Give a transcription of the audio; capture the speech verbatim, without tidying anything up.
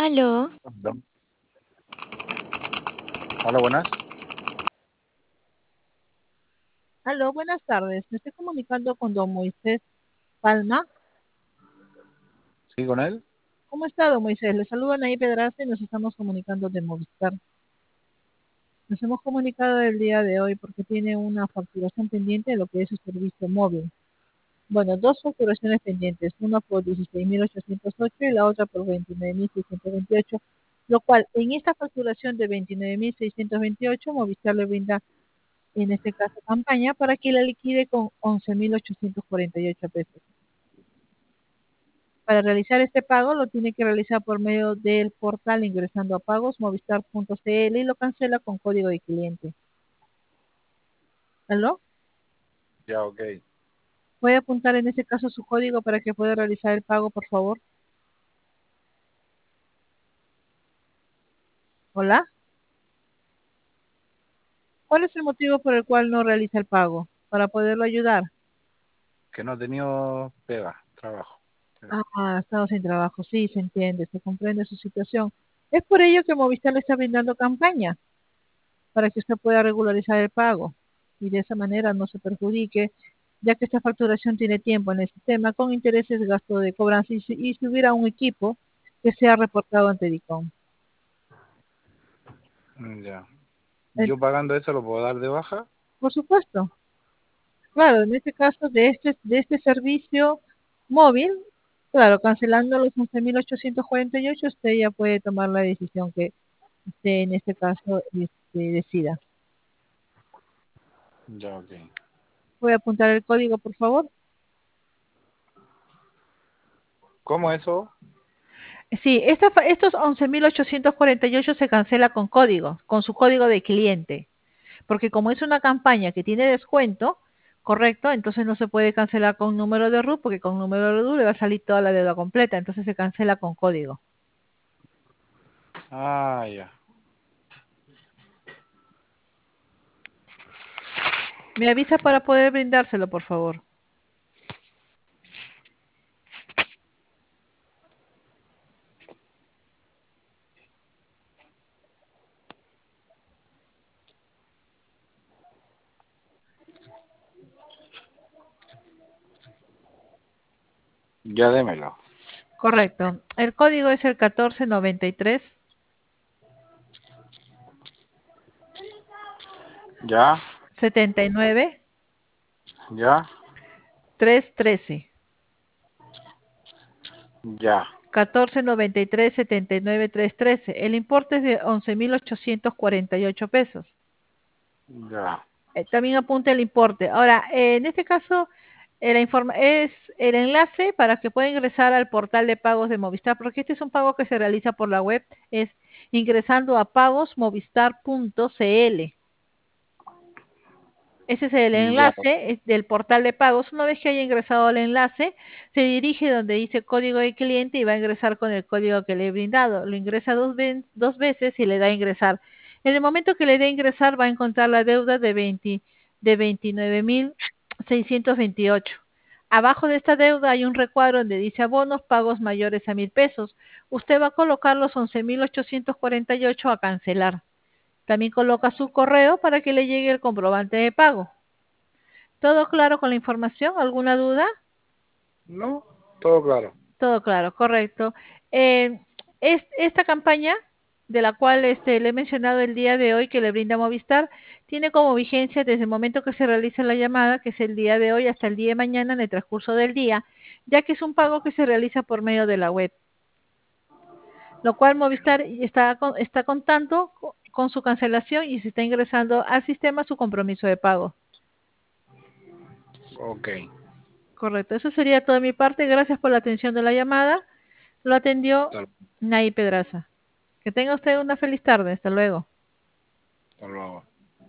Aló, Hola, Hola, buenas. Aló, buenas tardes. Me estoy comunicando con don Moisés Palma. ¿Sí con él? ¿Cómo está, don Moisés? Le saludan ahí Pedraza y nos estamos comunicando de Movistar. Nos hemos comunicado el día de hoy porque tiene una facturación pendiente de lo que es su servicio móvil. Bueno, dos facturaciones pendientes, una por dieciséis mil ochocientos ocho y la otra por veintinueve mil seiscientos veintiocho, lo cual en esta facturación de veintinueve mil seiscientos veintiocho Movistar le brinda, en este caso, campaña para que la liquide con once mil ochocientos cuarenta y ocho pesos. Para realizar este pago lo tiene que realizar por medio del portal ingresando a pagos movistar punto c l y lo cancela con código de cliente. ¿Aló? Ya, ok. ¿Puede apuntar en este caso su código para que pueda realizar el pago, por favor? ¿Hola? ¿Cuál es el motivo por el cual no realiza el pago? Para poderlo ayudar. Que no he tenido pega, trabajo. Ah, ha estado sin trabajo. Sí, se entiende, se comprende su situación. Es por ello que Movistar le está brindando campaña, para que usted pueda regularizar el pago y de esa manera no se perjudique, ya que esta facturación tiene tiempo en el sistema con intereses, gasto de cobranza y si, y si hubiera un equipo que sea reportado ante DICOM. Mm, Ya. Eh, ¿Yo pagando eso lo puedo dar de baja? por supuesto, claro, en este caso de este, de este servicio móvil, claro, cancelando los once mil ochocientos cuarenta y ocho, usted ya puede tomar la decisión que usted en este caso este, decida. Ya, ok. Voy a apuntar el código, por favor. ¿Cómo eso? Sí, esta, fa- estos once mil ochocientos cuarenta y ocho se cancela con código, con su código de cliente, porque como es una campaña que tiene descuento, correcto, entonces no se puede cancelar con número de R U, porque con número de R U le va a salir toda la deuda completa, entonces se cancela con código. Ah, ya. Me avisa para poder brindárselo, por favor. Ya démelo. Correcto. El código es el catorce noventa y tres Ya, setenta y nueve ya, trescientos trece. ya, catorce noventa y tres setenta y nueve trescientos trece. El importe es de once mil ochocientos cuarenta y ocho pesos. ya. Eh, también apunta el importe. Ahora, eh, en este caso, eh, la informa es el enlace para que pueda ingresar al portal de pagos de Movistar, porque este es un pago que se realiza por la web, es ingresando a pagos movistar punto c l. Ese es el Ya, enlace es del portal de pagos. Una vez que haya ingresado al enlace, se dirige donde dice código de cliente y va a ingresar con el código que le he brindado. Lo ingresa dos, ve dos veces y le da a ingresar. En el momento que le dé a ingresar, va a encontrar la deuda de, veinte, de veintinueve mil seiscientos veintiocho. Abajo de esta deuda hay un recuadro donde dice abonos pagos mayores a mil pesos. Usted va a colocar los once mil ochocientos cuarenta y ocho a cancelar. También coloca su correo para que le llegue el comprobante de pago. ¿Todo claro con la información? ¿Alguna duda? no, todo claro. Todo claro, correcto. Eh, es, esta campaña, de la cual este, le he mencionado el día de hoy que le brinda Movistar, tiene como vigencia desde el momento que se realiza la llamada, que es el día de hoy, hasta el día de mañana en el transcurso del día, ya que es un pago que se realiza por medio de la web, lo cual Movistar está, con, está contando con su cancelación y se está ingresando al sistema su compromiso de pago. Ok. Correcto, eso sería todo de mi parte. Gracias por la atención de la llamada. Lo atendió Hasta, Nay Pedraza. Que tenga usted una feliz tarde. Hasta luego. hasta luego.